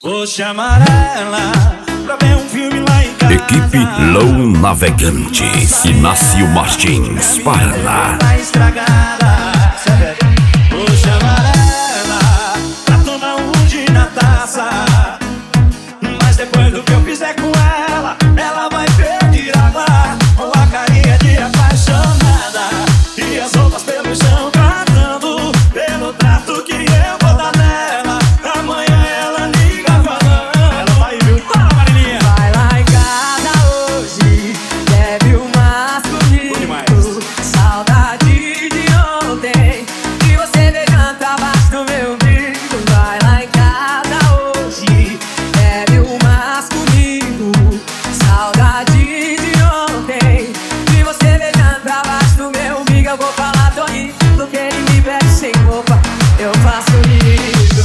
Vou chamar ela pra ver um filme lá em casa. Equipe Low Navegantes, Inácio Martins, Paraná. Tá estragada. Vou chamar ela pra tomar um gin na taça. Mas depois do que eu fizer com ela, ela vai pedir água com a carinha de apaixonada e as roupas pelo chão cantando pelo trato que eu vou dar nela. Amanhã ela liga falando, ela vai vir. Fala, Marilinha! Vai lá em casa hoje, bebe umas comigo. Saudade de ontem, que você beijando abaixo do meu umbigo. Vai lá em casa hoje, bebe umas comigo. Saudade de ontem, que você beijando abaixo do meu umbigo. Eu vou falar sorrindo, porque ele me pede sem roupa. Eu faço isso.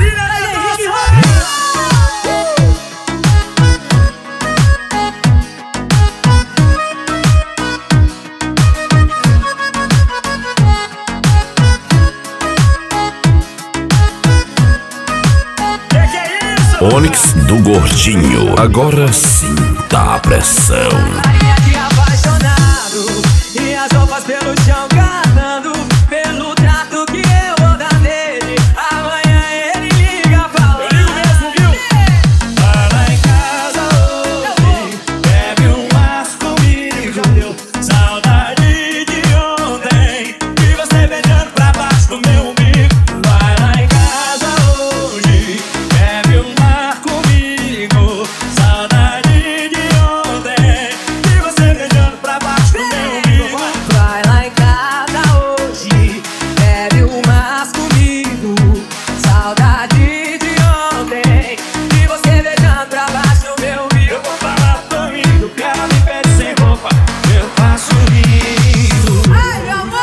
Onix do Gordinho, agora sinta a pressão. Carinha de apaixonado e as roupas pelo chão cantando pelo trato que eu vou dar nele. Amanhã ele liga falando. Eu ligo mesmo, viu? Vai lá em casa hoje, bebe umas comigo. Saudade de ontem, e você beijando pra baixo do meu umbigo. Vai lá em casa hoje, bebe uma comigo. Saudade de ontem, e você beijando pra baixo do meu umbigo. Vai lá em casa hoje, bebe umas comigo. Saudade de ontem, e você beijando pra baixo do meu umbigo. Eu vou falar pro amigo que ela me pede sem roupa. Eu faço rindo. Ai, meu amor!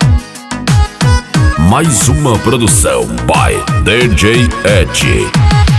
Mais uma produção by DJ Ed.